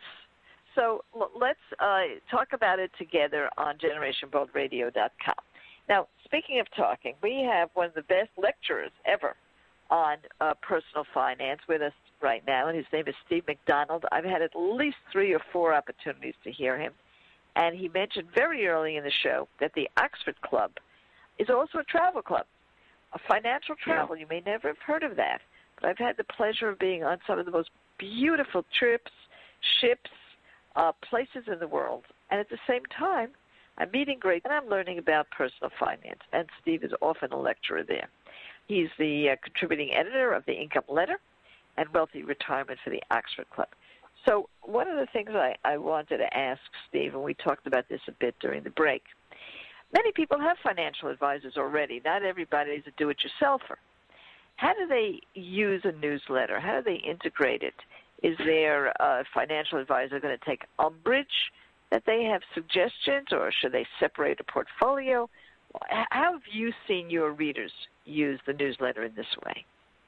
So let's talk about it together on GenerationBoldRadio.com. Now, speaking of talking, we have one of the best lecturers ever on personal finance with us right now, and his name is Steve McDonald. I've had at least 3 or 4 opportunities to hear him, and he mentioned very early in the show that the Oxford Club is also a travel club, a financial travel. You may never have heard of that, but I've had the pleasure of being on some of the most beautiful trips, ships, places in the world, and at the same time, I'm meeting great, and I'm learning about personal finance, and Steve is often a lecturer there. He's the contributing editor of the Income Letter and Wealthy Retirement for the Oxford Club. So one of the things I wanted to ask Steve, and we talked about this a bit during the break, many people have financial advisors already. Not everybody is a do-it-yourselfer. How do they use a newsletter? How do they integrate it? Is their financial advisor going to take umbrage that they have suggestions, or should they separate a portfolio? How have you seen your readers use the newsletter in this way?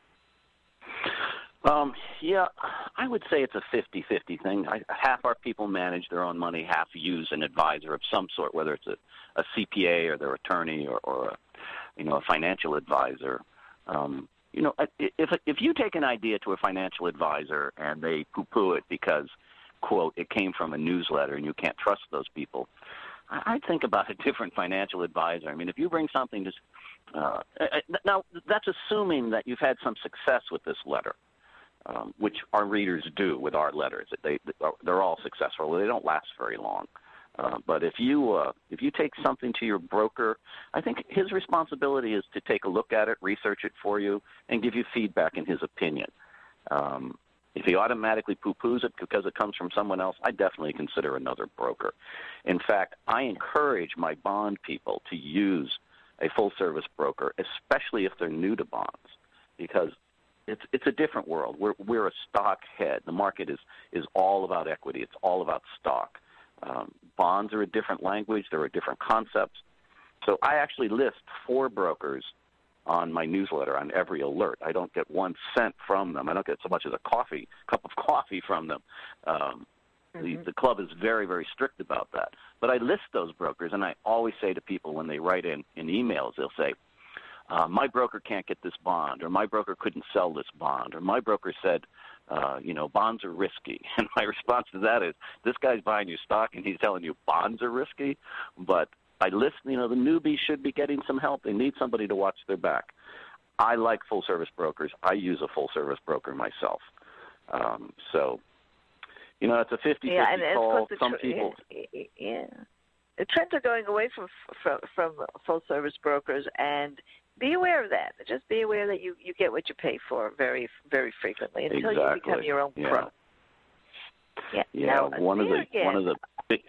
Yeah, I would say it's a 50-50 thing. Half our people manage their own money, half use an advisor of some sort, whether it's a CPA or their attorney or a financial advisor. you know, if you take an idea to a financial advisor and they poo-poo it because, quote, it came from a newsletter and you can't trust those people, I'd think about a different financial advisor. I mean, if you bring something to now, that's assuming that you've had some success with this letter, which our readers do with our letters. They're all successful. They don't last very long. But if you take something to your broker, I think his responsibility is to take a look at it, research it for you, and give you feedback in his opinion. If he automatically poo-poos it because it comes from someone else, I definitely consider another broker. In fact, I encourage my bond people to use a full-service broker, especially if they're new to bonds, because it's a different world. We're a stock head. The market is all about equity. It's all about stock. Bonds are a different language. There are different concepts. So I actually list 4 brokers on my newsletter on every alert. I don't get 1 cent from them. I don't get so much as a cup of coffee from them. The club is very, very strict about that. But I list those brokers, and I always say to people when they write in emails, they'll say, my broker can't get this bond, or my broker couldn't sell this bond, or my broker said, bonds are risky. And my response to that is, this guy's buying your stock and he's telling you bonds are risky. But I list, the newbies should be getting some help. They need somebody to watch their back. I like full-service brokers. I use a full-service broker myself. It's a 50-50 call. Some people...
Yeah. The trends are going away from full-service brokers, and be aware of that. Just be aware that you get what you pay for very, very frequently until you become your own pro. Yeah. Now,
one of the big.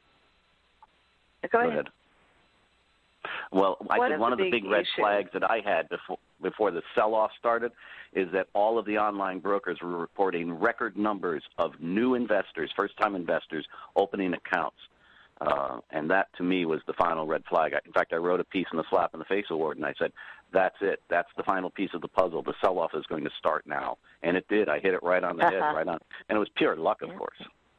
Go ahead.
Well, I think one of the big red flags that I had before the sell-off started is that all of the online brokers were reporting record numbers of new investors, first-time investors, opening accounts. And that, to me, was the final red flag. In fact, I wrote a piece in the Slap in the Face Award, and I said, that's it. That's the final piece of the puzzle. The sell-off is going to start now. And it did. I hit it right on the head, and it was pure luck, of course.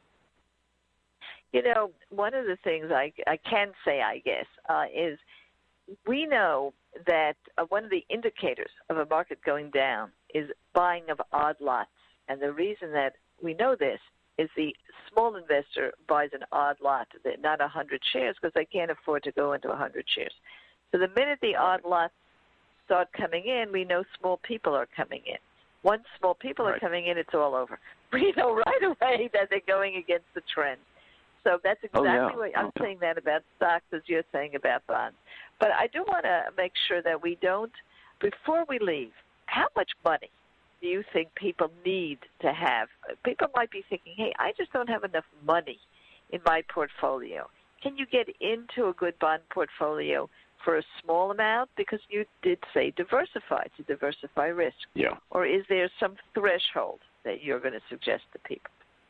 One of the things I can say, I guess, is we know that one of the indicators of a market going down is buying of odd lots. And the reason that we know this is the small investor buys an odd lot, not 100 shares, because they can't afford to go into 100 shares. So the minute the odd lots start coming in, we know small people are coming in. Once small people are coming in, it's all over. We know right away that they're going against the trend. So that's exactly what I'm saying that about stocks as you're saying about bonds. But I do want to make sure that we don't, before we leave, how much money do you think people need to have? People might be thinking, hey, I just don't have enough money in my portfolio. Can you get into a good bond portfolio for a small amount? Because you did say diversify, to diversify risk.
Yeah.
Or is there some threshold that you're going to suggest to people?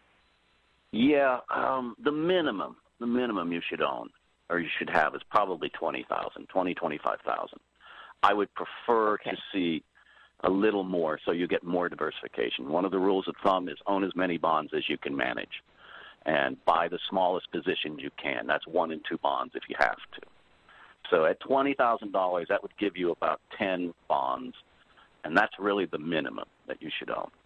Yeah, the minimum you should own or you should have is probably $20,000, $25,000. I would prefer to see a little more so you get more diversification. One of the rules of thumb is own as many bonds as you can manage and buy the smallest positions you can. That's 1 and 2 bonds if you have to. So at $20,000, that would give you about 10 bonds, and that's really the minimum that you should own.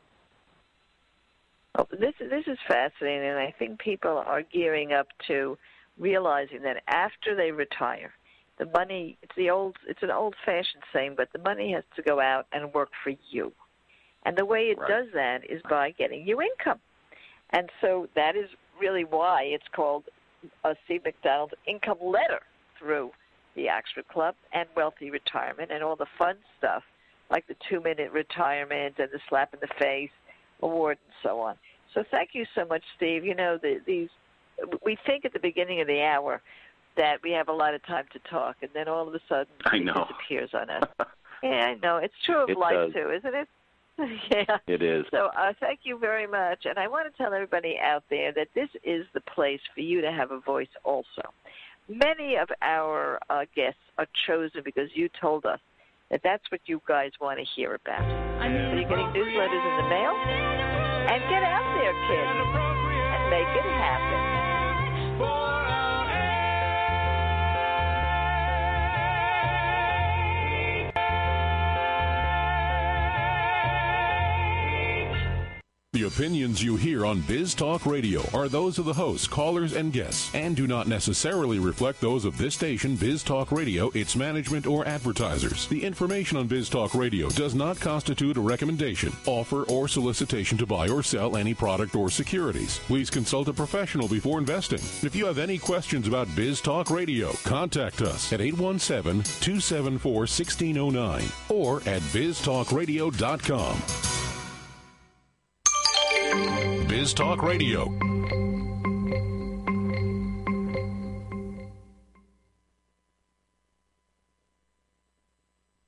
Well, this is fascinating, and I think people are gearing up to realizing that after they retire, the money, it's an old-fashioned saying, but the money has to go out and work for you. And the way it does that is by getting you income. And so that is really why it's called Steve McDonald's Income Letter through the Oxford Club and Wealthy Retirement and all the fun stuff like the 2-minute retirement and the Slap in the Face Award and so on. So thank you so much, Steve. We think at the beginning of the hour that we have a lot of time to talk, and then all of a sudden it disappears on us. Yeah, I know. It's true of life, too, isn't it? Yeah.
It is.
So thank you very much. And I want to tell everybody out there that this is the place for you to have a voice also. Many of our guests are chosen because you told us that that's what you guys want to hear about. So you're getting newsletters in the mail? And get out there, kids, and make it happen.
opinions you hear on Biz Talk Radio are those of the hosts, callers, and guests, and do not necessarily reflect those of this station, Biz Talk Radio, its management, or advertisers. The information on Biz Talk Radio does not constitute a recommendation, offer, or solicitation to buy or sell any product or securities. Please consult a professional before investing. If you have any questions about Biz Talk Radio, contact us at 817-274-1609 or at biztalkradio.com. Biz Talk Radio,